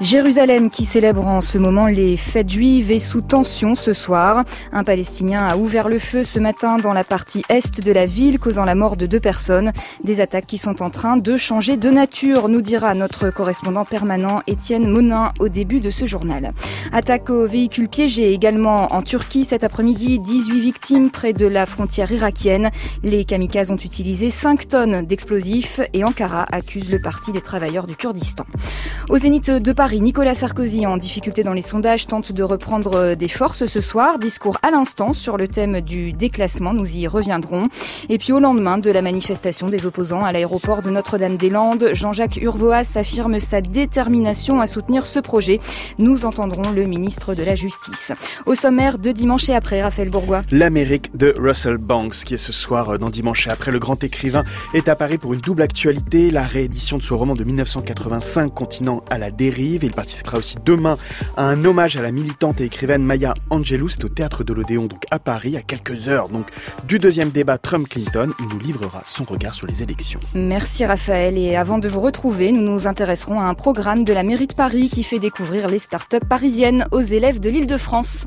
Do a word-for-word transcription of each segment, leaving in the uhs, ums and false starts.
Jérusalem qui célèbre en ce moment les fêtes juives est sous tension ce soir. Un Palestinien a ouvert le feu ce matin dans la partie est de la ville, causant la mort de deux personnes. Des attaques qui sont en train de changer de nature, nous dira notre correspondant permanent Étienne Monin au début de ce journal. Attaque aux véhicules piégés également en Turquie cet après-midi. dix-huit victimes près de la frontière irakienne. Les kamikazes ont utilisé cinq tonnes d'explosifs et Ankara accuse le Parti des travailleurs du Kurdistan. Au Zénith de Paris, Nicolas Sarkozy, en difficulté dans les sondages, tente de reprendre des forces ce soir. Discours à l'instant sur le thème du déclassement, nous y reviendrons. Et puis au lendemain de la manifestation des opposants à l'aéroport de Notre-Dame-des-Landes, Jean-Jacques Urvoas affirme sa détermination à soutenir ce projet. Nous entendrons le ministre de la Justice. Au sommaire de Dimanche et après, Raphaël Bourgois. L'Amérique de Russell Banks, qui est ce soir dans Dimanche et après. Le grand écrivain est à Paris pour une double actualité. La réédition de son roman de dix-neuf cent quatre-vingt-cinq, Continent à la dérive. Il participera aussi demain à un hommage à la militante et écrivaine Maya Angelou. C'est au Théâtre de l'Odéon, donc à Paris, à quelques heures donc du deuxième débat Trump-Clinton. Il nous livrera son regard sur les élections. Merci Raphaël. Et avant de vous retrouver, nous nous intéresserons à un programme de la mairie de Paris qui fait découvrir les start-up parisiennes aux élèves de l'Île-de-France.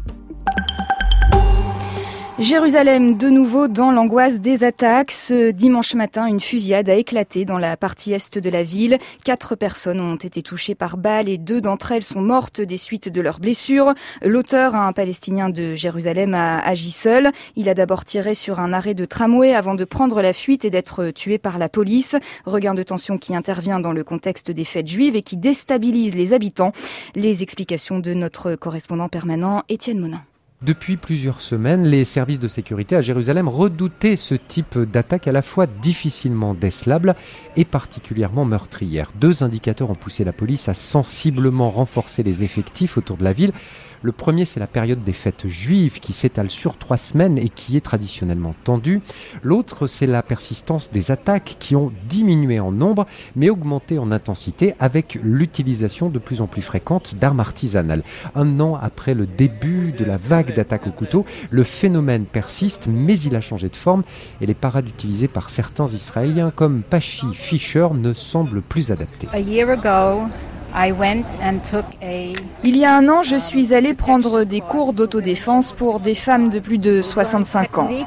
Jérusalem, de nouveau dans l'angoisse des attaques. Ce dimanche matin, une fusillade a éclaté dans la partie est de la ville. Quatre personnes ont été touchées par balles et deux d'entre elles sont mortes des suites de leurs blessures. L'auteur, un Palestinien de Jérusalem, a agi seul. Il a d'abord tiré sur un arrêt de tramway avant de prendre la fuite et d'être tué par la police. Regain de tension qui intervient dans le contexte des fêtes juives et qui déstabilise les habitants. Les explications de notre correspondant permanent, Étienne Monin. Depuis plusieurs semaines, les services de sécurité à Jérusalem redoutaient ce type d'attaque à la fois difficilement décelable et particulièrement meurtrière. Deux indicateurs ont poussé la police à sensiblement renforcer les effectifs autour de la ville. Le premier, c'est la période des fêtes juives qui s'étale sur trois semaines et qui est traditionnellement tendue. L'autre, c'est la persistance des attaques qui ont diminué en nombre mais augmenté en intensité avec l'utilisation de plus en plus fréquente d'armes artisanales. Un an après le début de la vague d'attaques au couteau, le phénomène persiste mais il a changé de forme et les parades utilisées par certains Israéliens comme Pachi Fischer ne semblent plus adaptées. A year ago, I went and took a... Il y a un an, je suis allée prendre des cours d'autodéfense pour des femmes de plus de soixante-cinq ans.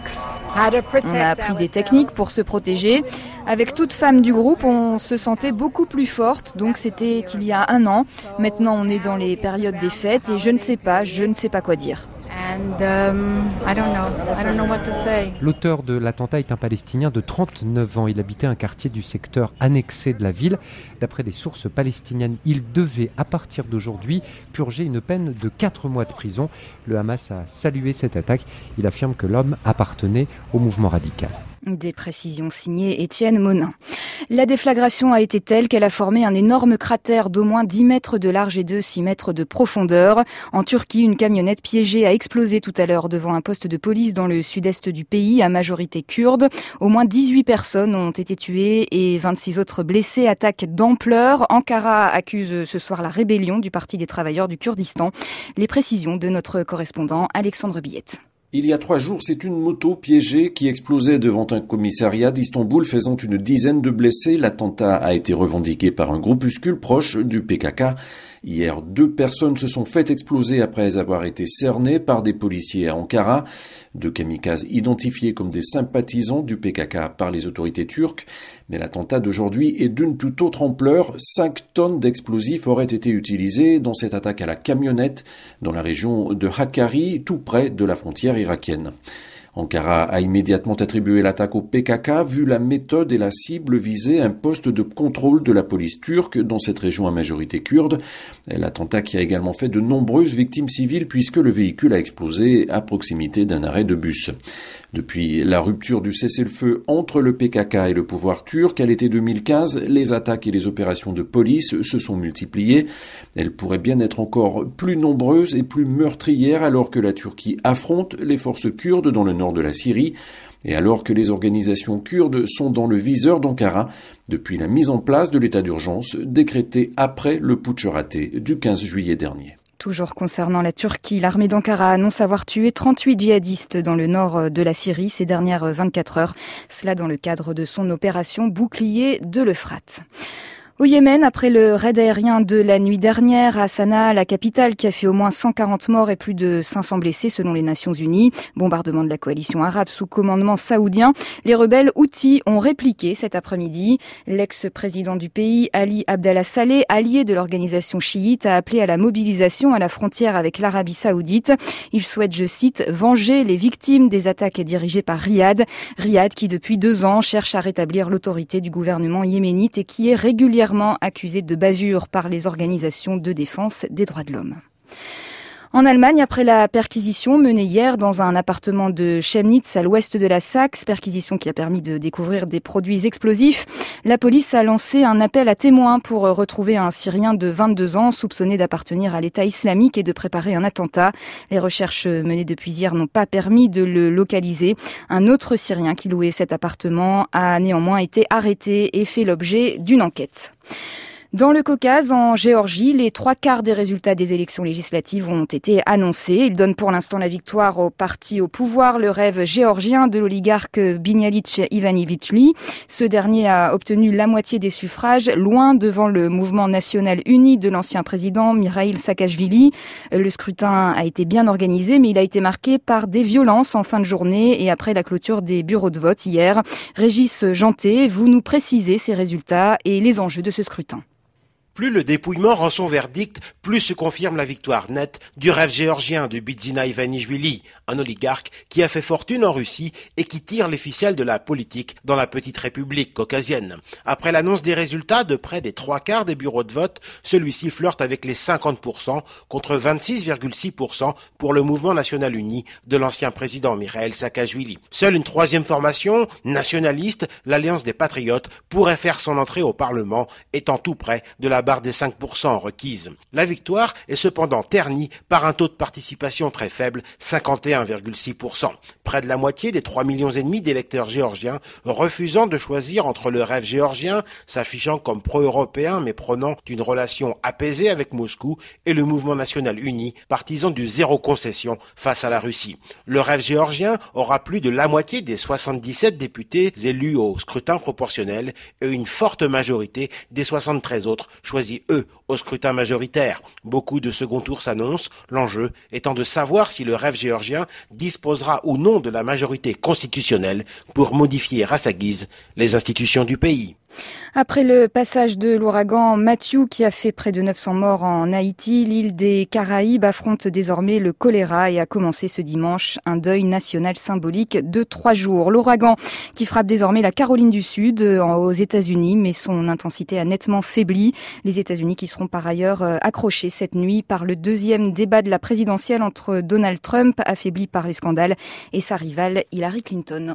On a appris des techniques pour se protéger. Avec toute femme du groupe, on se sentait beaucoup plus forte. Donc c'était il y a un an. Maintenant, on est dans les périodes des fêtes et je ne sais pas, je ne sais pas quoi dire. And um, I don't know. I don't know what to say. L'auteur de l'attentat est un Palestinien de trente-neuf ans. Il habitait un quartier du secteur annexé de la ville. D'après des sources palestiniennes, il devait, à partir d'aujourd'hui, purger une peine de quatre mois de prison. Le Hamas a salué cette attaque. Il affirme que l'homme appartenait au mouvement radical. Des précisions signées Étienne Monin. La déflagration a été telle qu'elle a formé un énorme cratère d'au moins dix mètres de large et de six mètres de profondeur. En Turquie, une camionnette piégée a explosé tout à l'heure devant un poste de police dans le sud-est du pays, à majorité kurde. Au moins dix-huit personnes ont été tuées et vingt-six autres blessées. Attaque d'ampleur. Ankara accuse ce soir la rébellion du Parti des travailleurs du Kurdistan. Les précisions de notre correspondant Alexandre Billette. Il y a trois jours, c'est une moto piégée qui explosait devant un commissariat d'Istanbul, faisant une dizaine de blessés. L'attentat a été revendiqué par un groupuscule proche du P K K. Hier, deux personnes se sont fait exploser après avoir été cernées par des policiers à Ankara. Deux kamikazes identifiés comme des sympathisants du P K K par les autorités turques. Mais l'attentat d'aujourd'hui est d'une toute autre ampleur. Cinq tonnes d'explosifs auraient été utilisées dans cette attaque à la camionnette dans la région de Hakkari, tout près de la frontière irakienne. Ankara a immédiatement attribué l'attaque au P K K, vu la méthode et la cible visée, un poste de contrôle de la police turque dans cette région à majorité kurde. L'attentat qui a également fait de nombreuses victimes civiles puisque le véhicule a explosé à proximité d'un arrêt de bus. Depuis la rupture du cessez-le-feu entre le P K K et le pouvoir turc à l'été deux mille quinze, les attaques et les opérations de police se sont multipliées. Elles pourraient bien être encore plus nombreuses et plus meurtrières alors que la Turquie affronte les forces kurdes dans le nord de la Syrie et alors que les organisations kurdes sont dans le viseur d'Ankara depuis la mise en place de l'état d'urgence décrété après le putsch raté du quinze juillet dernier. Toujours concernant la Turquie, l'armée d'Ankara annonce avoir tué trente-huit djihadistes dans le nord de la Syrie ces dernières vingt-quatre heures. Cela dans le cadre de son opération Bouclier de l'Euphrate. Au Yémen, après le raid aérien de la nuit dernière à Sanaa, la capitale, qui a fait au moins cent quarante morts et plus de cinq cents blessés selon les Nations Unies, bombardement de la coalition arabe sous commandement saoudien, les rebelles Houthis ont répliqué cet après-midi. L'ex-président du pays, Ali Abdallah Saleh, allié de l'organisation chiite, a appelé à la mobilisation à la frontière avec l'Arabie saoudite. Il souhaite, je cite, venger les victimes des attaques dirigées par Riyad. Riyad qui, depuis deux ans, cherche à rétablir l'autorité du gouvernement yéménite et qui est régulièrement accusé de bavure par les organisations de défense des droits de l'homme. En Allemagne, après la perquisition menée hier dans un appartement de Chemnitz à l'ouest de la Saxe, perquisition qui a permis de découvrir des produits explosifs, la police a lancé un appel à témoins pour retrouver un Syrien de vingt-deux ans soupçonné d'appartenir à l'État islamique et de préparer un attentat. Les recherches menées depuis hier n'ont pas permis de le localiser. Un autre Syrien qui louait cet appartement a néanmoins été arrêté et fait l'objet d'une enquête. Dans le Caucase, en Géorgie, les trois quarts des résultats des élections législatives ont été annoncés. Ils donnent pour l'instant la victoire au parti au pouvoir, le rêve géorgien de l'oligarque Binyalits Ivanishvili. Ce dernier a obtenu la moitié des suffrages, loin devant le mouvement national uni de l'ancien président Mikhail Saakashvili. Le scrutin a été bien organisé, mais il a été marqué par des violences en fin de journée et après la clôture des bureaux de vote hier. Régis Janté, vous nous précisez ces résultats et les enjeux de ce scrutin. Plus le dépouillement rend son verdict, plus se confirme la victoire nette du rêve géorgien de Bidzina Ivanishvili, un oligarque qui a fait fortune en Russie et qui tire les ficelles de la politique dans la petite république caucasienne. Après l'annonce des résultats de près des trois quarts des bureaux de vote, celui-ci flirte avec les cinquante pour cent contre vingt-six virgule six pour cent pour le mouvement national uni de l'ancien président Mikhail Saakashvili. Seule une troisième formation, nationaliste, l'Alliance des Patriotes, pourrait faire son entrée au Parlement, étant tout près de la barre des cinq pour cent requises. La victoire est cependant ternie par un taux de participation très faible, cinquante et un virgule six pour cent. Près de la moitié des trois millions et demi d'électeurs géorgiens refusant de choisir entre le rêve géorgien, s'affichant comme pro-européen mais prônant une relation apaisée avec Moscou, et le mouvement national uni, partisan du zéro concession face à la Russie. Le rêve géorgien aura plus de la moitié des soixante-dix-sept députés élus au scrutin proportionnel et une forte majorité des soixante-treize autres choisis eux, au scrutin majoritaire. Beaucoup de second tours s'annoncent, l'enjeu étant de savoir si le rêve géorgien disposera ou non de la majorité constitutionnelle pour modifier à sa guise les institutions du pays. Après le passage de l'ouragan Matthew qui a fait près de neuf cents morts en Haïti, l'île des Caraïbes affronte désormais le choléra et a commencé ce dimanche un deuil national symbolique de trois jours. L'ouragan qui frappe désormais la Caroline du Sud aux États-Unis, mais son intensité a nettement faibli. Les États-Unis qui seront par ailleurs accrochés cette nuit par le deuxième débat de la présidentielle entre Donald Trump, affaibli par les scandales, et sa rivale Hillary Clinton.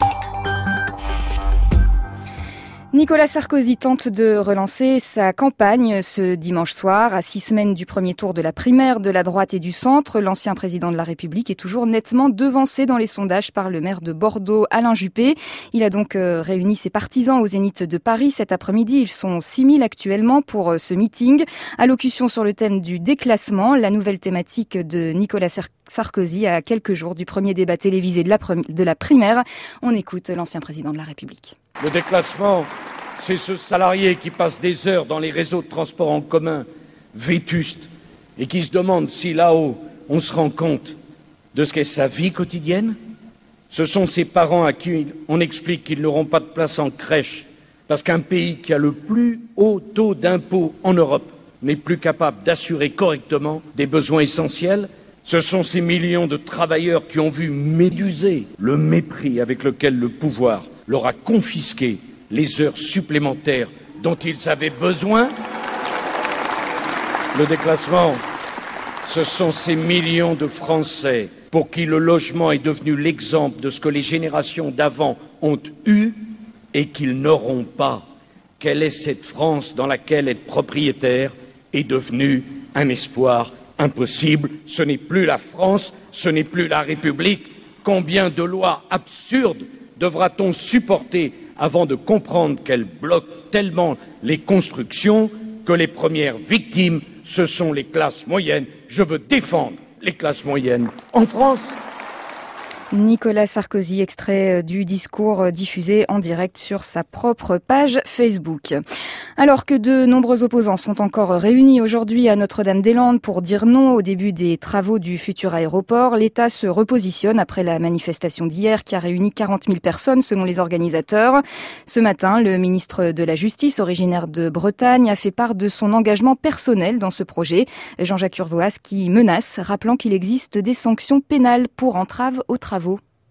Nicolas Sarkozy tente de relancer sa campagne ce dimanche soir. À six semaines du premier tour de la primaire de la droite et du centre, l'ancien président de la République est toujours nettement devancé dans les sondages par le maire de Bordeaux, Alain Juppé. Il a donc réuni ses partisans au Zénith de Paris cet après-midi. Ils sont six mille actuellement pour ce meeting. Allocution sur le thème du déclassement, la nouvelle thématique de Nicolas Sarkozy à quelques jours du premier débat télévisé de la, de la primaire. On écoute l'ancien président de la République. Le déclassement, c'est ce salarié qui passe des heures dans les réseaux de transport en commun, vétustes, et qui se demande si là-haut, on se rend compte de ce qu'est sa vie quotidienne. Ce sont ces parents à qui on explique qu'ils n'auront pas de place en crèche, parce qu'un pays qui a le plus haut taux d'impôt en Europe n'est plus capable d'assurer correctement des besoins essentiels. Ce sont ces millions de travailleurs qui ont vu méduser le mépris avec lequel le pouvoir leur a confisqué les heures supplémentaires dont ils avaient besoin. Le déclassement, ce sont ces millions de Français pour qui le logement est devenu l'exemple de ce que les générations d'avant ont eu et qu'ils n'auront pas. Quelle est cette France dans laquelle être propriétaire est devenu un espoir impossible? Ce n'est plus la France, ce n'est plus la République. Combien de lois absurdes devra-t-on supporter avant de comprendre qu'elles bloquent tellement les constructions que les premières victimes, ce sont les classes moyennes. Je veux défendre les classes moyennes en France. Nicolas Sarkozy, extrait du discours diffusé en direct sur sa propre page Facebook. Alors que de nombreux opposants sont encore réunis aujourd'hui à Notre-Dame-des-Landes pour dire non au début des travaux du futur aéroport, l'État se repositionne après la manifestation d'hier qui a réuni quarante mille personnes selon les organisateurs. Ce matin, le ministre de la Justice, originaire de Bretagne, a fait part de son engagement personnel dans ce projet. Jean-Jacques Urvoas qui menace, rappelant qu'il existe des sanctions pénales pour entrave aux travaux.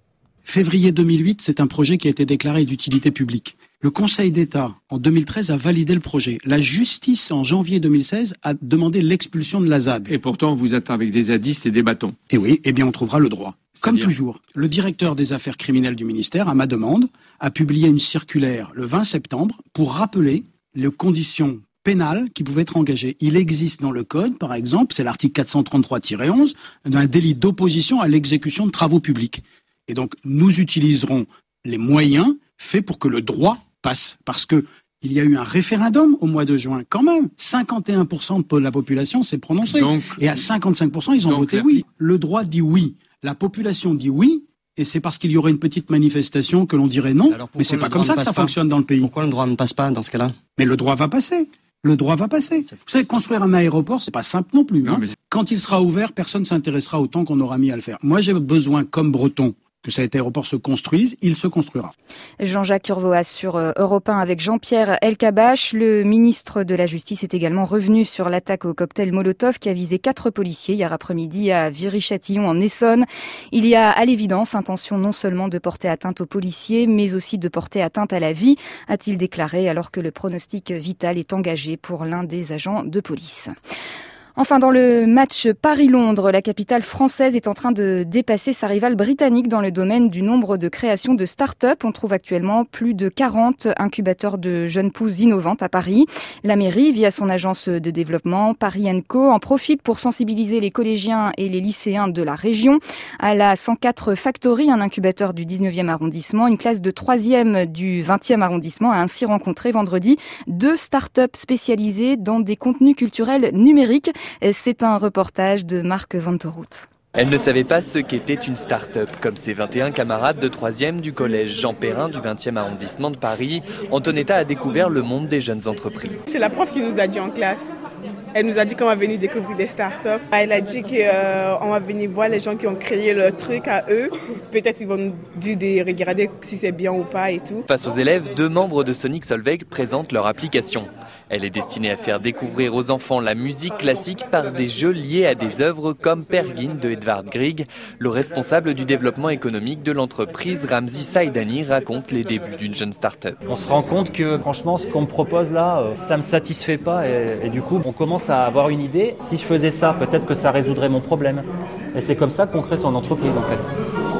Février deux mille huit, c'est un projet qui a été déclaré d'utilité publique. Le Conseil d'État, en deux mille treize, a validé le projet. La justice, en janvier deux mille seize, a demandé l'expulsion de la Z A D. Et pourtant, on vous attend avec des zadistes et des bâtons. Et oui, eh bien, on trouvera le droit. Comme toujours, le directeur des affaires criminelles du ministère, à ma demande, a publié une circulaire le vingt septembre pour rappeler les conditions pénales qui pouvaient être engagées. Il existe dans le code, par exemple, c'est l'article quatre cent trente-trois tiret onze, un délit d'opposition à l'exécution de travaux publics. Et donc, nous utiliserons les moyens faits pour que le droit passe. Parce que il y a eu un référendum au mois de juin, quand même. cinquante et un pour cent de la population s'est prononcée. Donc, et à cinquante-cinq pour cent, ils ont donc, voté oui. Le droit dit oui. La population dit oui. Et c'est parce qu'il y aurait une petite manifestation que l'on dirait non. Mais c'est pas comme ça que ça fonctionne dans le pays. Pourquoi le droit ne passe pas dans ce cas-là? Mais le droit va passer. Le droit va passer. Vous savez, construire un aéroport, c'est pas simple non plus. Non, hein. Mais... Quand il sera ouvert, personne ne s'intéressera autant qu'on aura mis à le faire. Moi, j'ai besoin, comme Breton, que cet aéroport se construise, il se construira. Jean-Jacques Urvoas sur Europe un avec Jean-Pierre Elkabbach. Le ministre de la Justice est également revenu sur l'attaque au cocktail Molotov qui a visé quatre policiers hier après-midi à Viry-Châtillon en Essonne. Il y a à l'évidence intention non seulement de porter atteinte aux policiers, mais aussi de porter atteinte à la vie, a-t-il déclaré, alors que le pronostic vital est engagé pour l'un des agents de police. Enfin, dans le match Paris-Londres, la capitale française est en train de dépasser sa rivale britannique dans le domaine du nombre de créations de start-up. On trouve actuellement plus de quarante incubateurs de jeunes pousses innovantes à Paris. La mairie, via son agence de développement Paris and Co, en profite pour sensibiliser les collégiens et les lycéens de la région. À la cent quatre Factory, un incubateur du dix-neuvième arrondissement, une classe de troisième du vingtième arrondissement a ainsi rencontré vendredi deux start-up spécialisées dans des contenus culturels numériques. C'est un reportage de Marc Vanteroute. Elle ne savait pas ce qu'était une start-up, comme ses vingt et un camarades de troisième du collège Jean Perrin du vingtième arrondissement de Paris. Antonetta a découvert le monde des jeunes entreprises. C'est la prof qui nous a dit en classe. Elle nous a dit qu'on va venir découvrir des start-up. Elle a dit qu'on euh, va venir voir les gens qui ont créé le truc à eux. Peut-être ils vont nous dire de regarder si c'est bien ou pas et tout. Face aux élèves, deux membres de Sonic Solveig présentent leur application. Elle est destinée à faire découvrir aux enfants la musique classique par des jeux liés à des œuvres comme Pergin de Edvard Grieg. Le responsable du développement économique de l'entreprise, Ramzi Saïdani, raconte les débuts d'une jeune start-up. On se rend compte que franchement, ce qu'on me propose là, ça me satisfait pas et, et du coup, on commence à avoir une idée. Si je faisais ça, peut-être que ça résoudrait mon problème. Et c'est comme ça qu'on crée son entreprise en fait.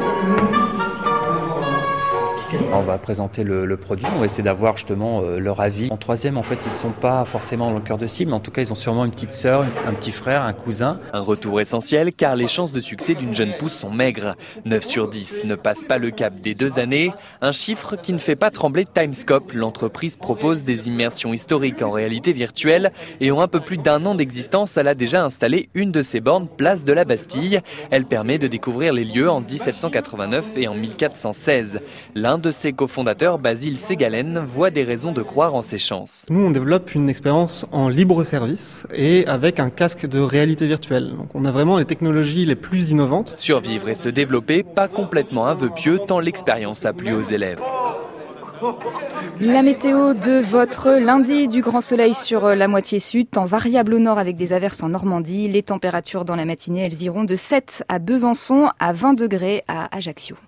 On va présenter le, le produit, on va essayer d'avoir justement euh, leur avis. En troisième, en fait, ils ne sont pas forcément dans le cœur de cible, mais en tout cas, ils ont sûrement une petite sœur, un petit frère, un cousin. Un retour essentiel, car les chances de succès d'une jeune pousse sont maigres. neuf sur dix ne passent pas le cap des deux années. Un chiffre qui ne fait pas trembler Timescope. L'entreprise propose des immersions historiques en réalité virtuelle et en un peu plus d'un an d'existence, elle a déjà installé une de ses bornes place de la Bastille. Elle permet de découvrir les lieux en dix-sept cent quatre-vingt-neuf et en mille quatre cent seize. L'un de ses cofondateurs, Basile Ségalen, voit des raisons de croire en ses chances. Nous, on développe une expérience en libre service et avec un casque de réalité virtuelle. Donc, on a vraiment les technologies les plus innovantes. Survivre et se développer, pas complètement un vœu pieux, tant l'expérience a plu aux élèves. La météo de votre lundi, du grand soleil sur la moitié sud, temps variable au nord avec des averses en Normandie. Les températures dans la matinée, elles iront de sept à Besançon à vingt degrés à Ajaccio.